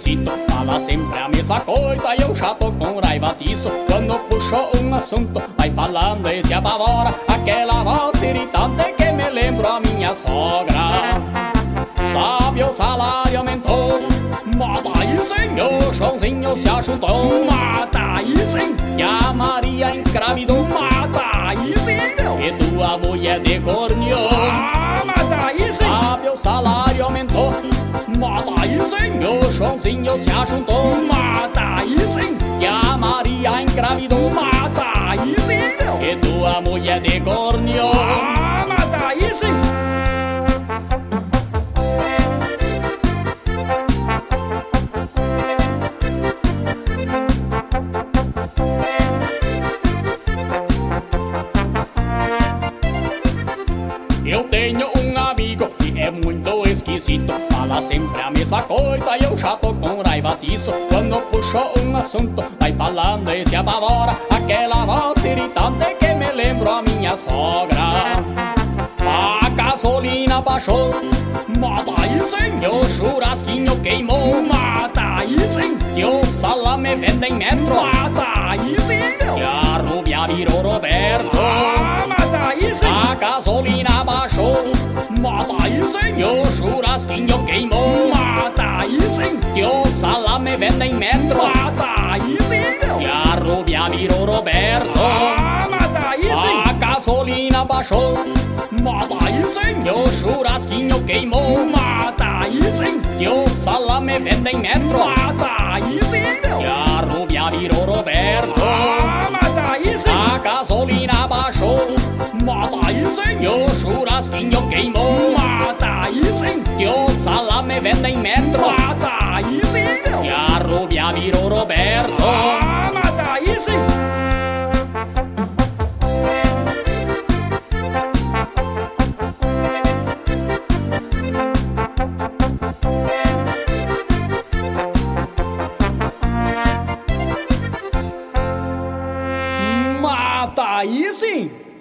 esquisito, fala sempre a mesma coisa e eu já tô com raiva disso. Quando puxou um assunto, vai falando e se apavora, aquela voz irritante que me lembra a minha sogra. Sabe, o salário aumentou, mata aí sim, o Joãozinho se ajudou, mata aí sim, e a Maria engravidou, mata aí sim, e tua mulher decorneou, mata aí sim. Sabe, o salário aumentou, mata aí sim, o Joãozinho se ajudou, mata aí sim, e a Maria engravidou, mata aí sim, e tua mulher decorneou, mata aí sim. Eu tenho um amigo que é muito esquisito, fala sempre a mesma coisa e eu já tô com raiva disso. Quando puxou um assunto, vai falando e se apavora, aquela voz irritante que me lembra a minha sogra. A gasolina baixou, mata aí sim, o churrasquinho queimou, mata aí sim, que o salame vende em metro, mata aí sim, e a Rubia virou Roberto, mata aí sim. A gasolina baixou, mata aí sim, o churrasquinho queimou, mata aí sim, que o salame vende em metro, mata aí sim, e a Rubia virou Roberto, mata aí sim. A gasolina baixou, mata aí sim, o churrasquinho queimou, mata aí sim, que o salame vende em metro, mata aí sim, e a Rubia virou Roberto, mata aí sim. A gasolina baixou, mata aí sim, o churrasquinho queimou, mata aí sim, que o salame vende em metro, mata aí sim, e a Rubia virou Roberto, mata aí sim. Mata aí sim.